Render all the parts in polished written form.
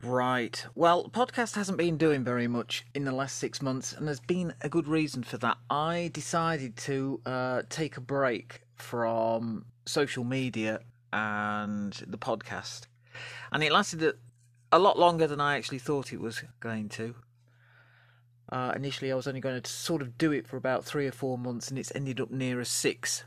Right. Well, podcast hasn't been doing very much in the last 6 months, and there's been a good reason for that. I decided to take a break from social media and the podcast, and it lasted a lot longer than I actually thought it was going to. Initially, I was only going to sort of do it for about 3 or 4 months, and it's ended up nearer six.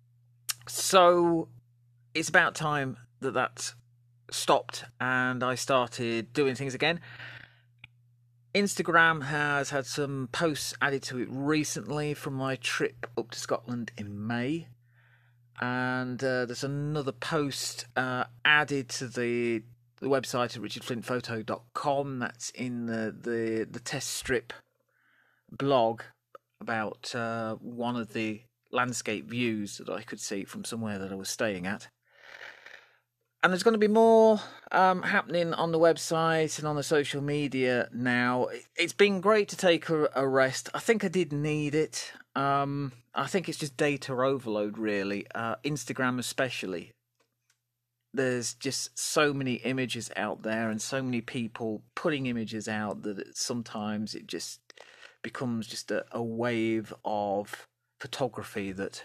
So it's about time that stopped and I started doing things again. Instagram has had some posts added to it recently from my trip up to Scotland in May. And there's another post added to the website at richardflintphoto.com. That's in the test strip blog about one of the landscape views that I could see from somewhere that I was staying at. And there's going to be more happening on the website and on the social media now. It's been great to take a rest. I think I did need it. I think it's just data overload, really. Instagram especially. There's just so many images out there and so many people putting images out that sometimes it just becomes just a wave of photography that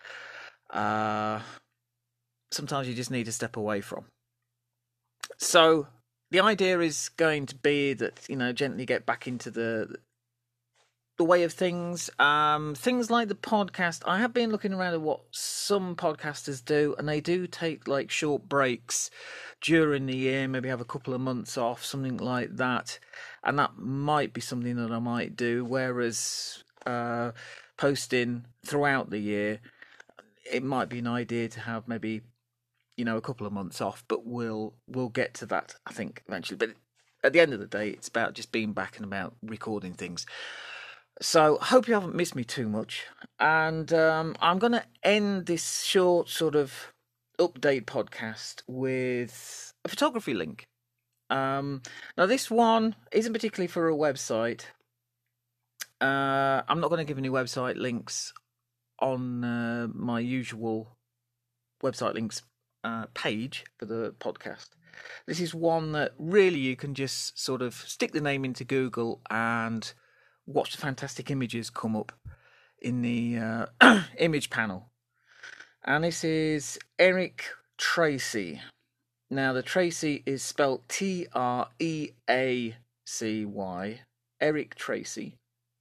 sometimes you just need to step away from. So the idea is going to be that, gently get back into the way of things. Things like the podcast. I have been looking around at what some podcasters do, and they do take like short breaks during the year, maybe have a couple of months off, something like that. And that might be something that I might do. Whereas posting throughout the year, it might be an idea to have maybe a couple of months off, but we'll get to that, I think, eventually. But at the end of the day, it's about just being back and about recording things. So hope you haven't missed me too much. And I'm going to end this short sort of update podcast with a photography link. Now, this one isn't particularly for a website. I'm not going to give any website links on my usual website links page for the podcast. This is one that really you can just sort of stick the name into Google and watch the fantastic images come up in the image panel. And this is Eric Tracy. Now, the Tracy is spelled Treacy, Eric Tracy.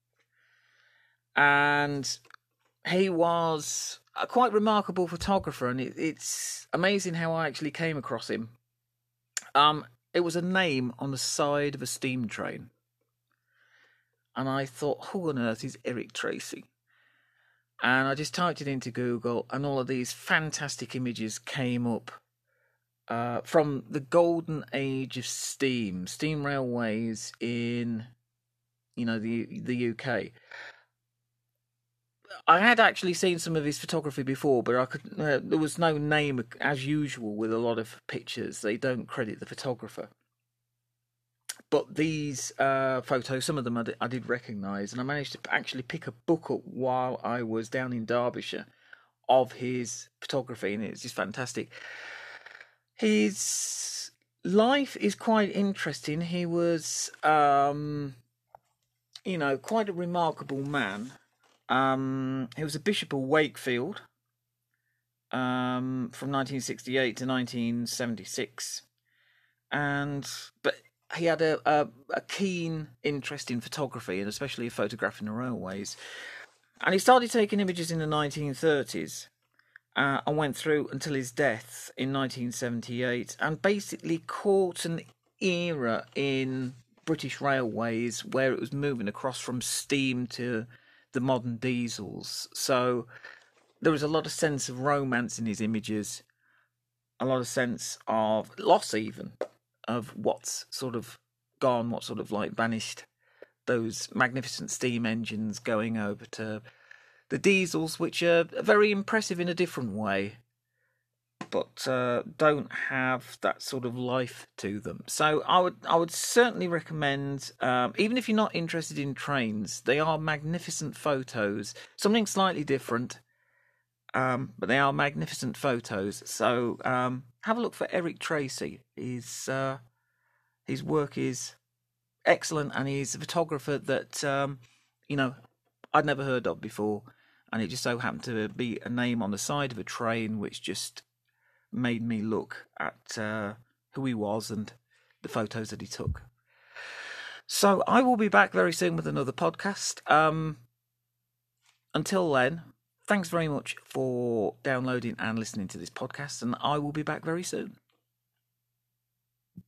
And he was a quite remarkable photographer, and it's amazing how I actually came across him. It was a name on the side of a steam train, and I thought, who on earth is Eric Tracy? And I just typed it into Google, and all of these fantastic images came up from the golden age of steam railways in, the UK. I had actually seen some of his photography before, but there was no name as usual with a lot of pictures. They don't credit the photographer. But these photos, some of them I did recognise, and I managed to actually pick a book up while I was down in Derbyshire of his photography, and it's just fantastic. His life is quite interesting. He was, quite a remarkable man. He was a bishop of Wakefield from 1968 to 1976, but he had a keen interest in photography, and especially photographing the railways. And he started taking images in the 1930s and went through until his death in 1978, and basically caught an era in British Railways where it was moving across from steam to the modern diesels. So there was a lot of sense of romance in his images, a lot of sense of loss even of what's sort of gone, what sort of like vanished. Those magnificent steam engines going over to the diesels, which are very impressive in a different way, but don't have that sort of life to them. So I would certainly recommend, even if you're not interested in trains, they are magnificent photos. Something slightly different, but they are magnificent photos. So have a look for Eric Tracy. He's His work is excellent, and he's a photographer that I'd never heard of before, and it just so happened to be a name on the side of a train, which just made me look at who he was and the photos that he took. So I will be back very soon with another podcast. Until then, thanks very much for downloading and listening to this podcast, and I will be back very soon.